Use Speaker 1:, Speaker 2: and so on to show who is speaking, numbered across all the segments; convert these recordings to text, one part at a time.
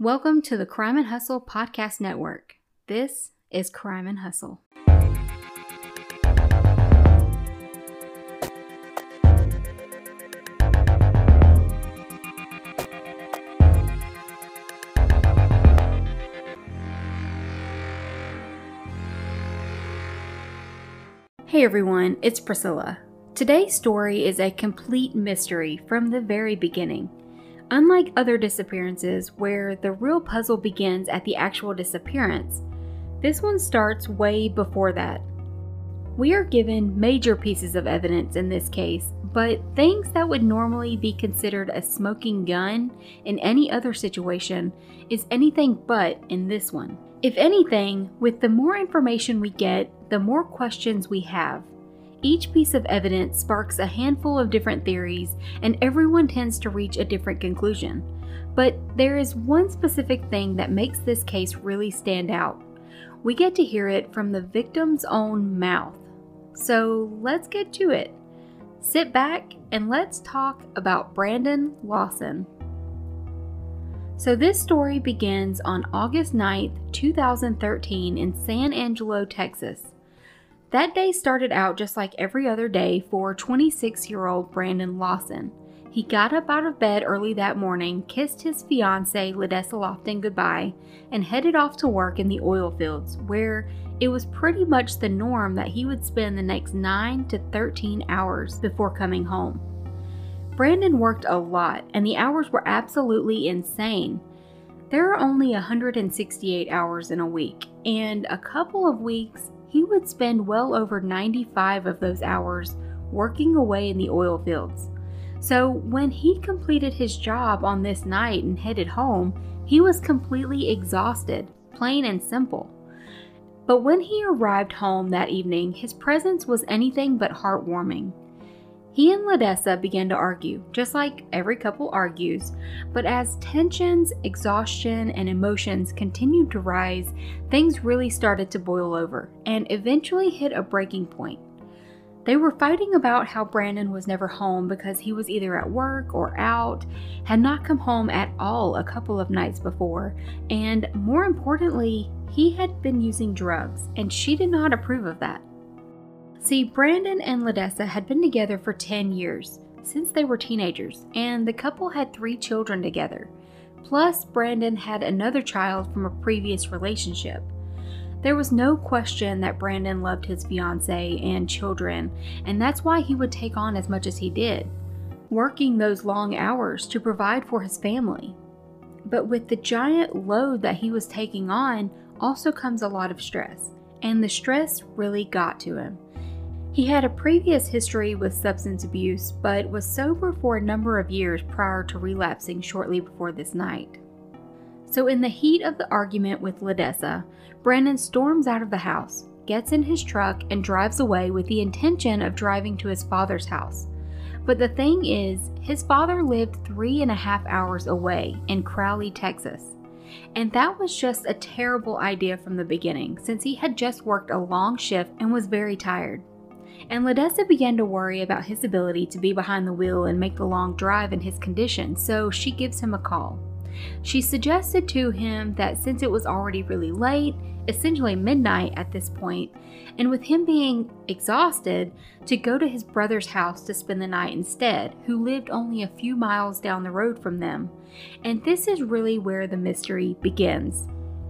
Speaker 1: Welcome to the Crime and Hustle Podcast Network. This is Crime and Hustle. Hey everyone, it's Priscilla. Today's story is a complete mystery from the very beginning. Unlike other disappearances where the real puzzle begins at the actual disappearance, this one starts way before that. We are given major pieces of evidence in this case, but things that would normally be considered a smoking gun in any other situation is anything but in this one. If anything, with the more information we get, the more questions we have. Each piece of evidence sparks a handful of different theories, and everyone tends to reach a different conclusion. But there is one specific thing that makes this case really stand out. We get to hear it from the victim's own mouth. So let's get to it. Sit back and let's talk about Brandon Lawson. So this story begins on August 9th, 2013 in San Angelo, Texas. That day started out just like every other day for 26-year-old Brandon Lawson. He got up out of bed early that morning, kissed his fiancée Ledessa Lofton goodbye, and headed off to work in the oil fields, where it was pretty much the norm that he would spend the next 9 to 13 hours before coming home. Brandon worked a lot, and the hours were absolutely insane. There are only 168 hours in a week, and a couple of weeks he would spend well over 95 of those hours working away in the oil fields. So when he completed his job on this night and headed home, he was completely exhausted, plain and simple. But when he arrived home that evening, his presence was anything but heartwarming. He and Ledessa began to argue, just like every couple argues, but as tensions, exhaustion, and emotions continued to rise, things really started to boil over and eventually hit a breaking point. They were fighting about how Brandon was never home because he was either at work or out, had not come home at all a couple of nights before, and more importantly, he had been using drugs, and she did not approve of that. See, Brandon and Ledessa had been together for 10 years, since they were teenagers, and the couple had 3 children together. Plus, Brandon had another child from a previous relationship. There was no question that Brandon loved his fiancée and children, and that's why he would take on as much as he did, working those long hours to provide for his family. But with the giant load that he was taking on also comes a lot of stress, and the stress really got to him. He had a previous history with substance abuse, but was sober for a number of years prior to relapsing shortly before this night. So in the heat of the argument with Ledessa, Brandon storms out of the house, gets in his truck, and drives away with the intention of driving to his father's house. But the thing is, his father lived 3.5 hours away in Crowley, Texas. And that was just a terrible idea from the beginning, since he had just worked a long shift and was very tired. And Ledessa began to worry about his ability to be behind the wheel and make the long drive in his condition, so she gives him a call. She suggested to him that since it was already really late, essentially midnight at this point, and with him being exhausted, to go to his brother's house to spend the night instead, who lived only a few miles down the road from them. And this is really where the mystery begins.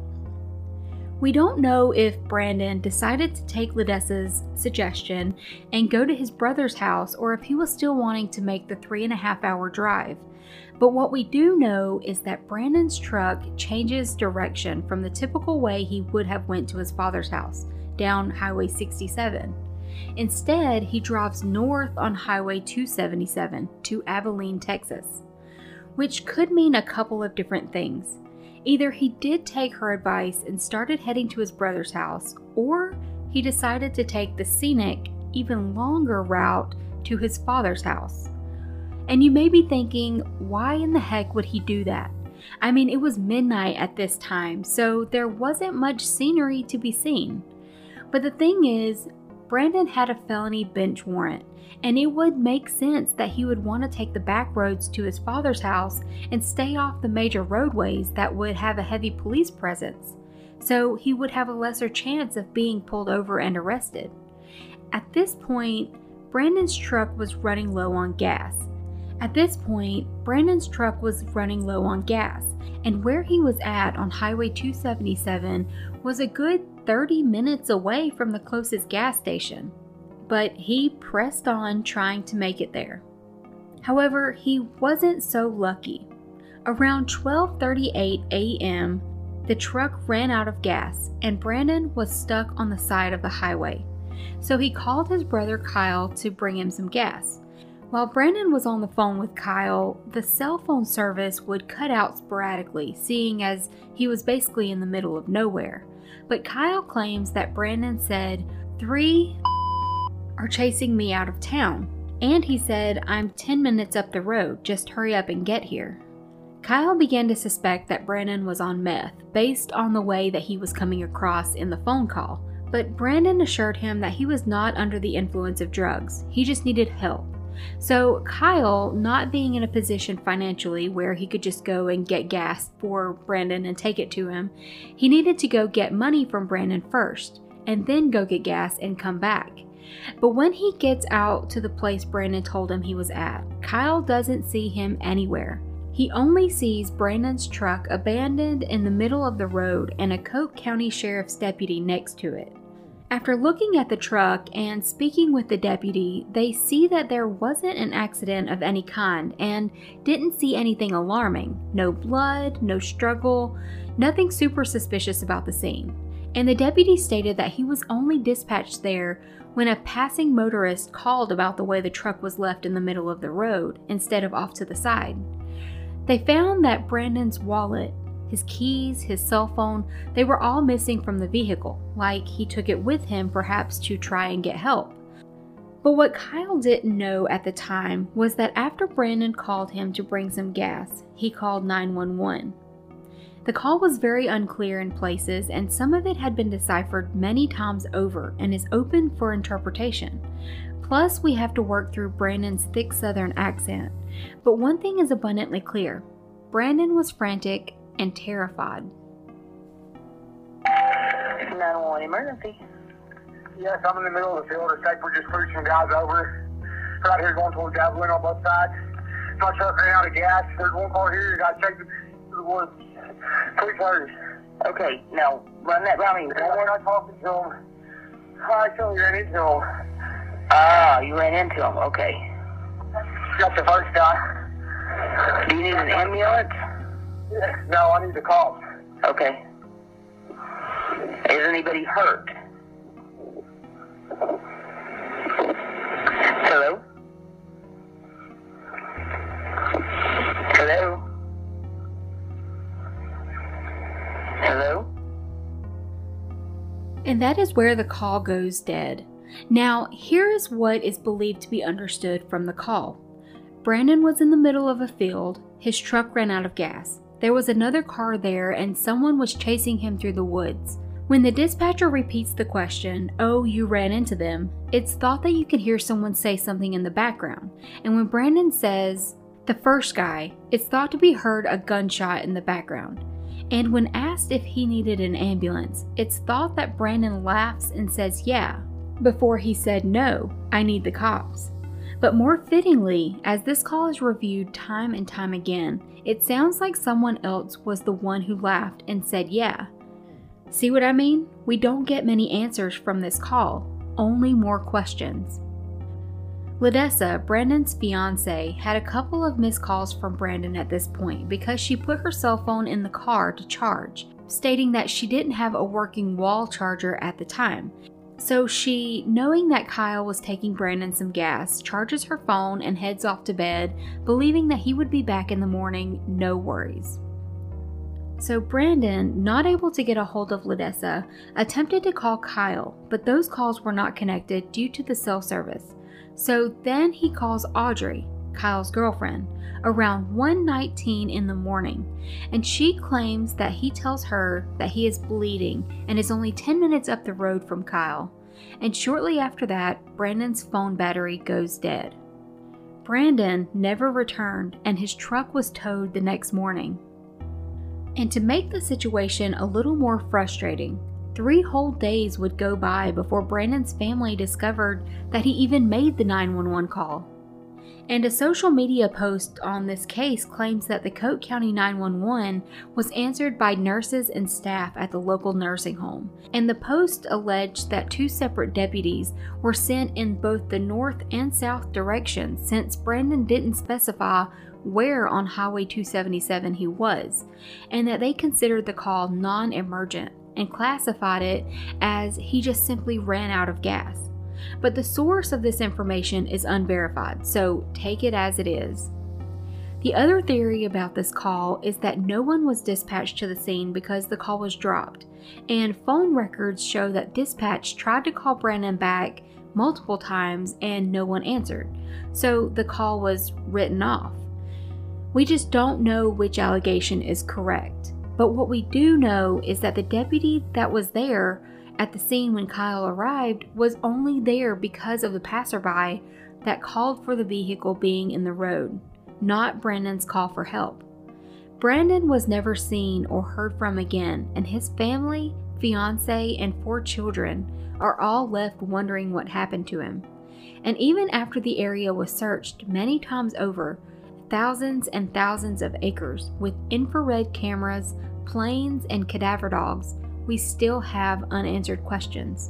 Speaker 1: We don't know if Brandon decided to take Ledessa's suggestion and go to his brother's house, or if he was still wanting to make the 3.5-hour drive. But what we do know is that Brandon's truck changes direction from the typical way he would have went to his father's house, down Highway 67. Instead, he drives north on Highway 277 to Abilene, Texas, which could mean a couple of different things. Either he did take her advice and started heading to his brother's house, or he decided to take the scenic, even longer route to his father's house. And you may be thinking, why in the heck would he do that? I mean, it was midnight at this time, so there wasn't much scenery to be seen. But the thing is, Brandon had a felony bench warrant, and it would make sense that he would want to take the back roads to his father's house and stay off the major roadways that would have a heavy police presence, so he would have a lesser chance of being pulled over and arrested. At this point, Brandon's truck was running low on gas. And where he was at on Highway 277 was a good 30 minutes away from the closest gas station. But he pressed on trying to make it there. However, he wasn't so lucky. Around 12:38 a.m., the truck ran out of gas and Brandon was stuck on the side of the highway. So he called his brother Kyle to bring him some gas. While Brandon was on the phone with Kyle, the cell phone service would cut out sporadically, seeing as he was basically in the middle of nowhere. But Kyle claims that Brandon said, "3 are chasing me out of town." And he said, "I'm 10 minutes up the road, just hurry up and get here." Kyle began to suspect that Brandon was on meth, based on the way that he was coming across in the phone call. But Brandon assured him that he was not under the influence of drugs, he just needed help. So Kyle, not being in a position financially where he could just go and get gas for Brandon and take it to him, he needed to go get money from Brandon first, and then go get gas and come back. But when he gets out to the place Brandon told him he was at, Kyle doesn't see him anywhere. He only sees Brandon's truck abandoned in the middle of the road and a Coke County Sheriff's deputy next to it. After looking at the truck and speaking with the deputy, they see that there wasn't an accident of any kind and didn't see anything alarming. No blood, no struggle, nothing super suspicious about the scene. And the deputy stated that he was only dispatched there when a passing motorist called about the way the truck was left in the middle of the road instead of off to the side. They found that Brandon's wallet, his keys, his cell phone, they were all missing from the vehicle, like he took it with him perhaps to try and get help. But what Kyle didn't know at the time was that after Brandon called him to bring some gas, he called 911. The call was very unclear in places, and some of it had been deciphered many times over and is open for interpretation. Plus, we have to work through Brandon's thick Southern accent. But one thing is abundantly clear. Brandon was frantic and terrified.
Speaker 2: 911 emergency.
Speaker 3: Yes, I'm in the middle of the field. It's like we're just pushing some guys over. Right here going towards Javelin on both sides. My truck ran out of gas. There's one car here. You got to check the woods. Quick hurry.
Speaker 2: Okay, now run that by me.
Speaker 3: We're not talking to him. I told you ran into him.
Speaker 2: Ah, you ran into him. Okay.
Speaker 3: Got the first guy.
Speaker 2: Do you need an ambulance?
Speaker 3: No, I need the cops.
Speaker 2: Okay. Is anybody hurt? Hello? Hello? Hello?
Speaker 1: And that is where the call goes dead. Now, here is what is believed to be understood from the call. Brandon was in the middle of a field. His truck ran out of gas. There was another car there and someone was chasing him through the woods. When the dispatcher repeats the question, "Oh, you ran into them," it's thought that you can hear someone say something in the background. And when Brandon says, "the first guy," it's thought to be heard a gunshot in the background. And when asked if he needed an ambulance, it's thought that Brandon laughs and says, "Yeah," before he said, "No, I need the cops." But more fittingly, as this call is reviewed time and time again, it sounds like someone else was the one who laughed and said, "Yeah." See what I mean? We don't get many answers from this call, only more questions. Ledessa, Brandon's fiance, had a couple of missed calls from Brandon at this point because she put her cell phone in the car to charge, stating that she didn't have a working wall charger at the time. So she, knowing that Kyle was taking Brandon some gas, charges her phone and heads off to bed, believing that he would be back in the morning, no worries. So Brandon, not able to get a hold of Ledessa, attempted to call Kyle, but those calls were not connected due to the cell service. So then he calls Audrey, Kyle's girlfriend, around 1:19 in the morning, and she claims that he tells her that he is bleeding and is only 10 minutes up the road from Kyle. and shortly after that, Brandon's phone battery goes dead. Brandon never returned, and his truck was towed the next morning. And to make the situation a little more frustrating, 3 whole days would go by before Brandon's family discovered that he even made the 911 call. And a social media post on this case claims that the Coke County 911 was answered by nurses and staff at the local nursing home. And the post alleged that 2 separate deputies were sent in both the north and south directions, since Brandon didn't specify where on Highway 277 he was, and that they considered the call non-emergent and classified it as he just simply ran out of gas. But the source of this information is unverified, so take it as it is. The other theory about this call is that no one was dispatched to the scene because the call was dropped, and phone records show that dispatch tried to call Brandon back multiple times and no one answered, so the call was written off. We just don't know which allegation is correct, but what we do know is that the deputy that was there at the scene when Kyle arrived was only there because of the passerby that called for the vehicle being in the road, not Brandon's call for help. Brandon was never seen or heard from again, and his family, fiance, and 4 children are all left wondering what happened to him. And even after the area was searched many times over, thousands and thousands of acres with infrared cameras, planes, and cadaver dogs, we still have unanswered questions.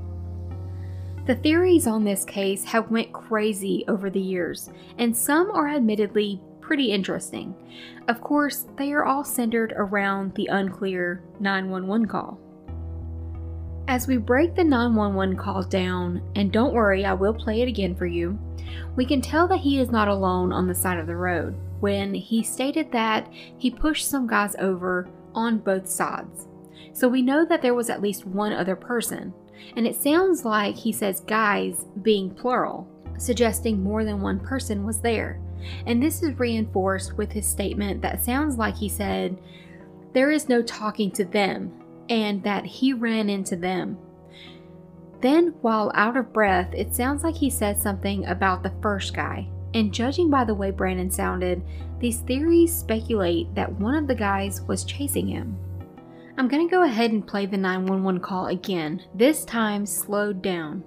Speaker 1: The theories on this case have went crazy over the years, and some are admittedly pretty interesting. Of course, they are all centered around the unclear 911 call. As we break the 911 call down, and don't worry, I will play it again for you, we can tell that he is not alone on the side of the road when he stated that he pushed some guys over on both sides. So we know that there was at least one other person, and it sounds like he says guys being plural, suggesting more than one person was there. And this is reinforced with his statement that sounds like he said, "There is no talking to them," and that he ran into them. Then, while out of breath, it sounds like he said something about the first guy. And judging by the way Brandon sounded, these theories speculate that one of the guys was chasing him. I'm going to go ahead and play the 911 call again, this time slowed down.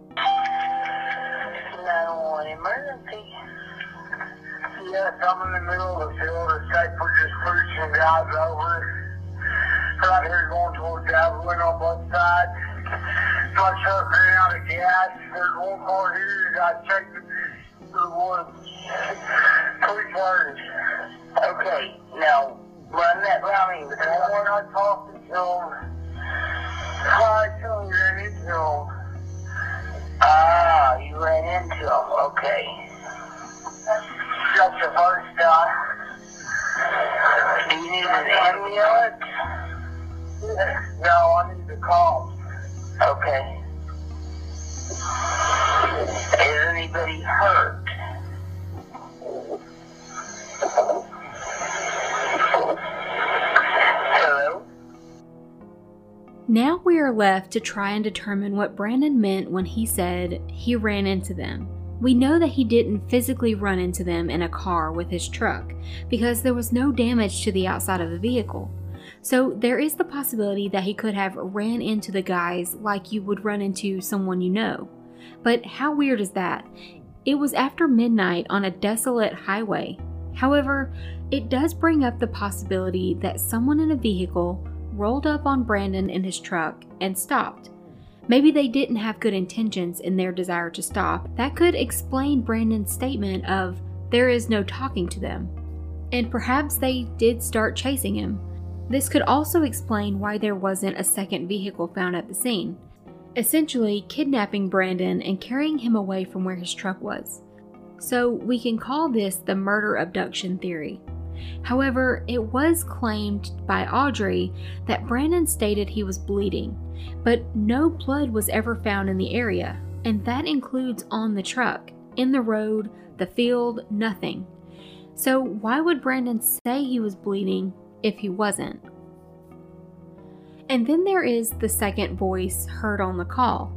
Speaker 2: 911 emergency.
Speaker 3: Yes, I'm in the middle of the field. It's like we're just pushing guys over. Right here going towards Javelin on both sides. My truck ran out of gas. There's one car here. You got to check the woods. Police words.
Speaker 2: Okay, now run that by me.
Speaker 3: And when I talked to him, I told him you ran into him.
Speaker 2: Ah, you ran into him. Okay.
Speaker 3: That's the first guy.
Speaker 2: Do you need an ambulance?
Speaker 3: No, I need the cops.
Speaker 2: Okay. Is anybody hurt? Hello?
Speaker 1: Now we are left to try and determine what Brandon meant when he said he ran into them. We know that he didn't physically run into them in a car with his truck because there was no damage to the outside of the vehicle. So there is the possibility that he could have ran into the guys like you would run into someone you know. But how weird is that? It was after midnight on a desolate highway. However, it does bring up the possibility that someone in a vehicle rolled up on Brandon in his truck and stopped. Maybe they didn't have good intentions in their desire to stop. That could explain Brandon's statement of, "There is no talking to them." And perhaps they did start chasing him. This could also explain why there wasn't a second vehicle found at the scene, essentially kidnapping Brandon and carrying him away from where his truck was. So we can call this the murder abduction theory. However, it was claimed by Audrey that Brandon stated he was bleeding, but no blood was ever found in the area, and that includes on the truck, in the road, the field, nothing. So why would Brandon say he was bleeding if he wasn't? And then there is the second voice heard on the call.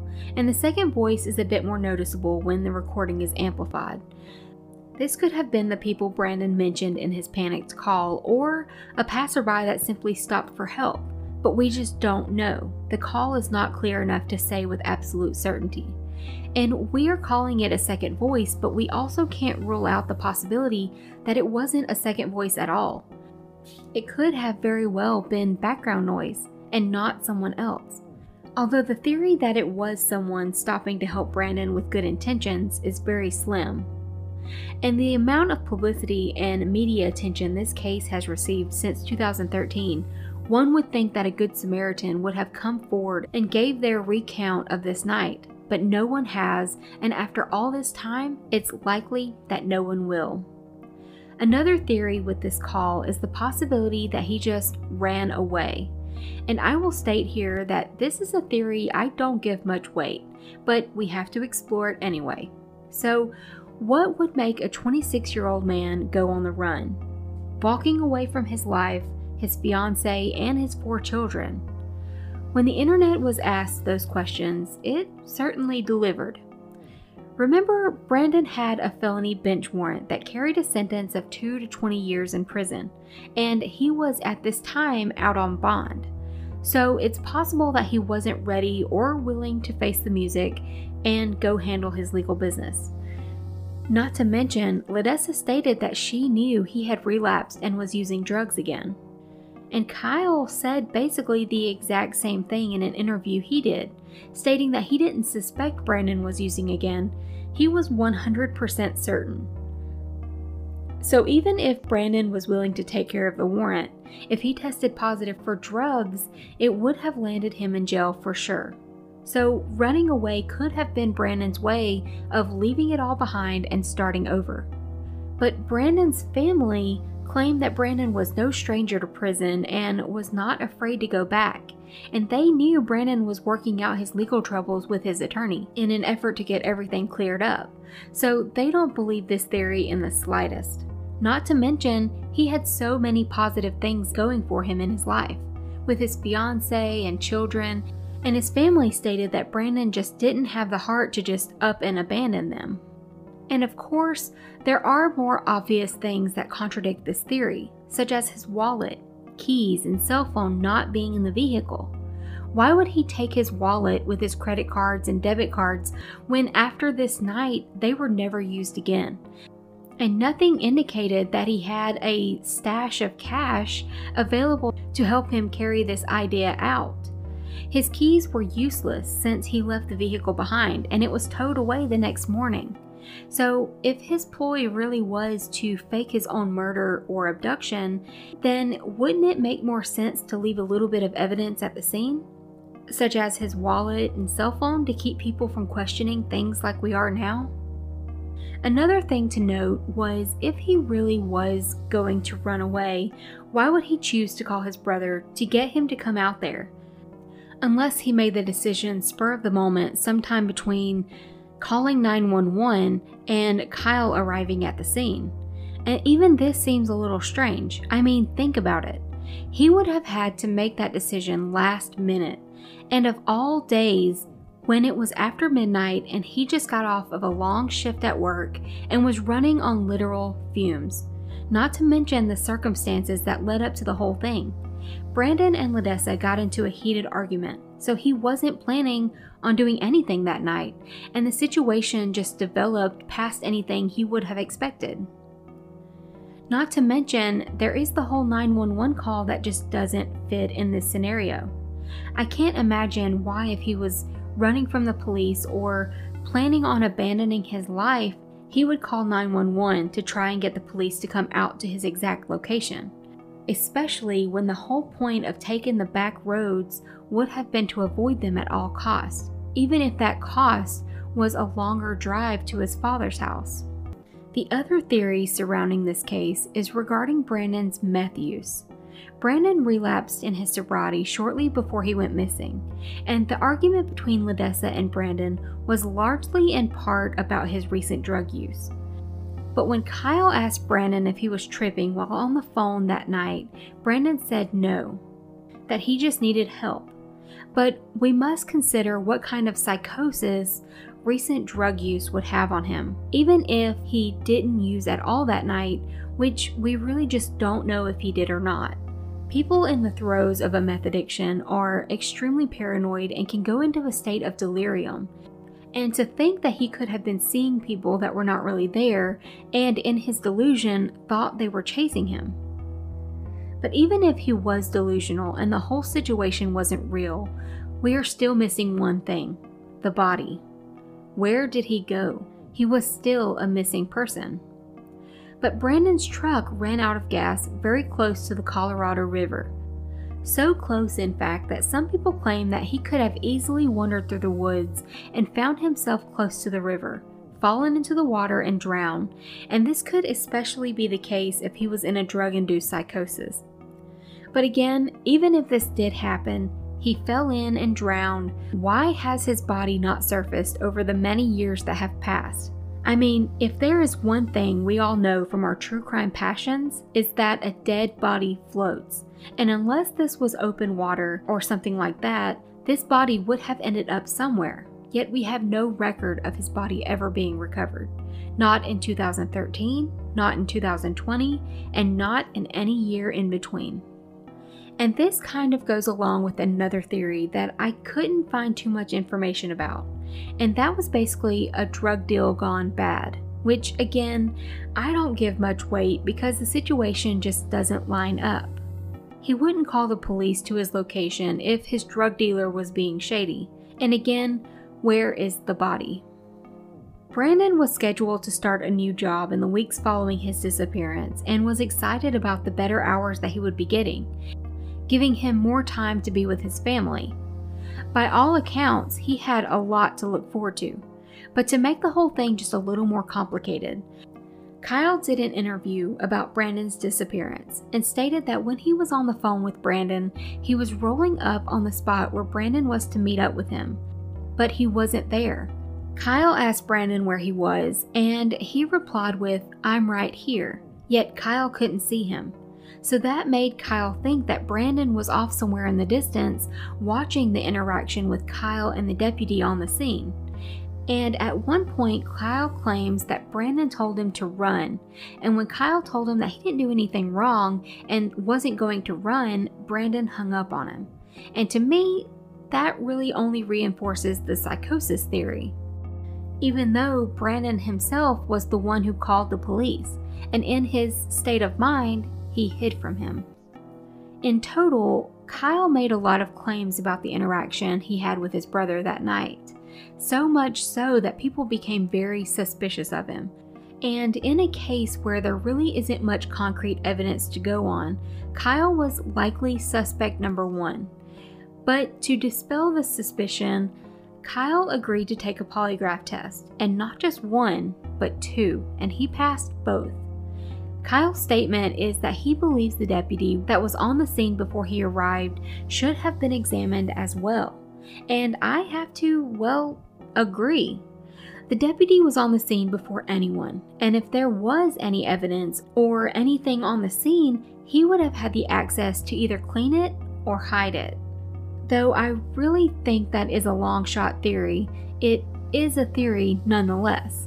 Speaker 1: and the second voice is a bit more noticeable when the recording is amplified. This could have been the people Brandon mentioned in his panicked call, or a passerby that simply stopped for help, but we just don't know. The call is not clear enough to say with absolute certainty. And we are calling it a second voice, but we also can't rule out the possibility that it wasn't a second voice at all. It could have very well been background noise and not someone else. Although the theory that it was someone stopping to help Brandon with good intentions is very slim. And the amount of publicity and media attention this case has received since 2013, one would think that a Good Samaritan would have come forward and gave their recount of this night, but no one has, and after all this time, it's likely that no one will. Another theory with this call is the possibility that he just ran away. And I will state here that this is a theory I don't give much weight, but we have to explore it anyway. So, what would make a 26-year-old man go on the run? Walking away from his life, his fiancée, and his 4 children. When the internet was asked those questions, it certainly delivered. Remember, Brandon had a felony bench warrant that carried a sentence of 2 to 20 years in prison, and he was at this time out on bond. So it's possible that he wasn't ready or willing to face the music and go handle his legal business. Not to mention, Ledessa stated that she knew he had relapsed and was using drugs again. And Kyle said basically the exact same thing in an interview he did, stating that he didn't suspect Brandon was using again. He was 100% certain. So even if Brandon was willing to take care of the warrant, if he tested positive for drugs, it would have landed him in jail for sure. So running away could have been Brandon's way of leaving it all behind and starting over. But Brandon's family claimed that Brandon was no stranger to prison and was not afraid to go back, and they knew Brandon was working out his legal troubles with his attorney in an effort to get everything cleared up, so they don't believe this theory in the slightest. Not to mention, he had so many positive things going for him in his life, with his fiancée and children, and his family stated that Brandon just didn't have the heart to just up and abandon them. And of course, there are more obvious things that contradict this theory, such as his wallet, keys, and cell phone not being in the vehicle. Why would he take his wallet with his credit cards and debit cards when after this night they were never used again? And nothing indicated that he had a stash of cash available to help him carry this idea out. His keys were useless since he left the vehicle behind and it was towed away the next morning. So if his ploy really was to fake his own murder or abduction, then wouldn't it make more sense to leave a little bit of evidence at the scene? Such as his wallet and cell phone to keep people from questioning things like we are now? Another thing to note was if he really was going to run away, why would he choose to call his brother to get him to come out there? Unless he made the decision spur of the moment sometime between calling 911 and Kyle arriving at the scene. And even this seems a little strange. I mean, think about it. He would have had to make that decision last minute. And of all days, when it was after midnight and he just got off of a long shift at work and was running on literal fumes. Not to mention the circumstances that led up to the whole thing. Brandon and Ledessa got into a heated argument, so he wasn't planning on doing anything that night, and the situation just developed past anything he would have expected. Not to mention, there is the whole 911 call that just doesn't fit in this scenario. I can't imagine why, if he was running from the police or planning on abandoning his life, he would call 911 to try and get the police to come out to his exact location. Especially when the whole point of taking the back roads would have been to avoid them at all costs, even if that cost was a longer drive to his father's house. The other theory surrounding this case is regarding Brandon's meth use. Brandon relapsed in his sobriety shortly before he went missing, and the argument between Ledessa and Brandon was largely in part about his recent drug use. But when Kyle asked Brandon if he was tripping while on the phone that night, Brandon said no, that he just needed help. But we must consider what kind of psychosis recent drug use would have on him, even if he didn't use at all that night, which we really just don't know if he did or not. People in the throes of a meth addiction are extremely paranoid and can go into a state of delirium. And to think that he could have been seeing people that were not really there, and in his delusion thought they were chasing him. But even if he was delusional and the whole situation wasn't real, we are still missing one thing: the body. Where did he go? He was still a missing person. But Brandon's truck ran out of gas very close to the Colorado River. So close, in fact, that some people claim that he could have easily wandered through the woods and found himself close to the river, fallen into the water and drowned, and this could especially be the case if he was in a drug-induced psychosis. But again, even if this did happen, he fell in and drowned. Why has his body not surfaced over the many years that have passed? I mean, if there is one thing we all know from our true crime passions, is that a dead body floats. And unless this was open water or something like that, this body would have ended up somewhere. Yet we have no record of his body ever being recovered. Not in 2013, not in 2020, and not in any year in between. And this kind of goes along with another theory that I couldn't find too much information about. And that was basically a drug deal gone bad. Which again, I don't give much weight because the situation just doesn't line up. He wouldn't call the police to his location if his drug dealer was being shady. And again, where is the body? Brandon was scheduled to start a new job in the weeks following his disappearance and was excited about the better hours that he would be getting, giving him more time to be with his family. By all accounts, he had a lot to look forward to. But to make the whole thing just a little more complicated, Kyle did an interview about Brandon's disappearance and stated that when he was on the phone with Brandon, he was rolling up on the spot where Brandon was to meet up with him, but he wasn't there. Kyle asked Brandon where he was, and he replied with, "I'm right here," yet Kyle couldn't see him. So that made Kyle think that Brandon was off somewhere in the distance, watching the interaction with Kyle and the deputy on the scene. And at one point, Kyle claims that Brandon told him to run, and when Kyle told him that he didn't do anything wrong and wasn't going to run, Brandon hung up on him. And to me, that really only reinforces the psychosis theory. Even though Brandon himself was the one who called the police, and in his state of mind, he hid from him. In total, Kyle made a lot of claims about the interaction he had with his brother that night. So much so that people became very suspicious of him. And in a case where there really isn't much concrete evidence to go on, Kyle was likely suspect number one. But to dispel the suspicion, Kyle agreed to take a polygraph test, and not just one, but two, and he passed both. Kyle's statement is that he believes the deputy that was on the scene before he arrived should have been examined as well. And I have to, agree. The deputy was on the scene before anyone, and if there was any evidence or anything on the scene, he would have had the access to either clean it or hide it. Though I really think that is a long shot theory, it is a theory nonetheless.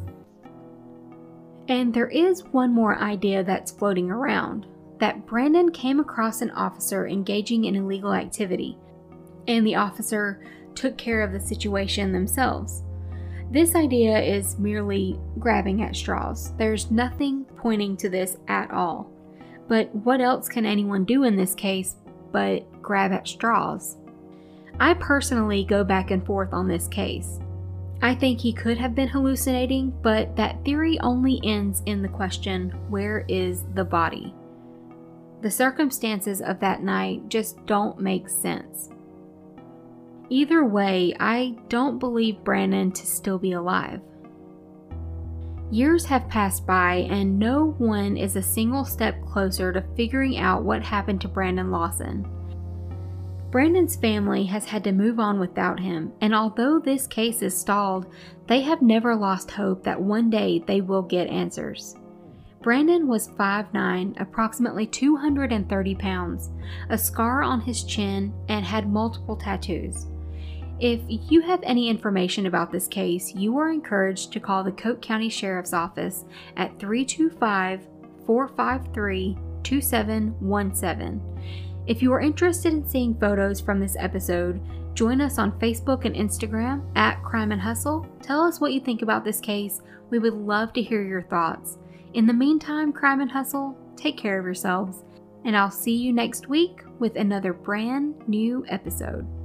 Speaker 1: And there is one more idea that's floating around, that Brandon came across an officer engaging in illegal activity, and the officer took care of the situation themselves. This idea is merely grabbing at straws. There's nothing pointing to this at all. But what else can anyone do in this case but grab at straws? I personally go back and forth on this case. I think he could have been hallucinating, but that theory only ends in the question, where is the body? The circumstances of that night just don't make sense. Either way, I don't believe Brandon to still be alive. Years have passed by and no one is a single step closer to figuring out what happened to Brandon Lawson. Brandon's family has had to move on without him, and although this case is stalled, they have never lost hope that one day they will get answers. Brandon was 5'9", approximately 230 pounds, a scar on his chin, and had multiple tattoos. If you have any information about this case, you are encouraged to call the Coke County Sheriff's Office at 325-453-2717. If you are interested in seeing photos from this episode, join us on Facebook and Instagram at Crime and Hustle. Tell us what you think about this case. We would love to hear your thoughts. In the meantime, Crime and Hustle, take care of yourselves, and I'll see you next week with another brand new episode.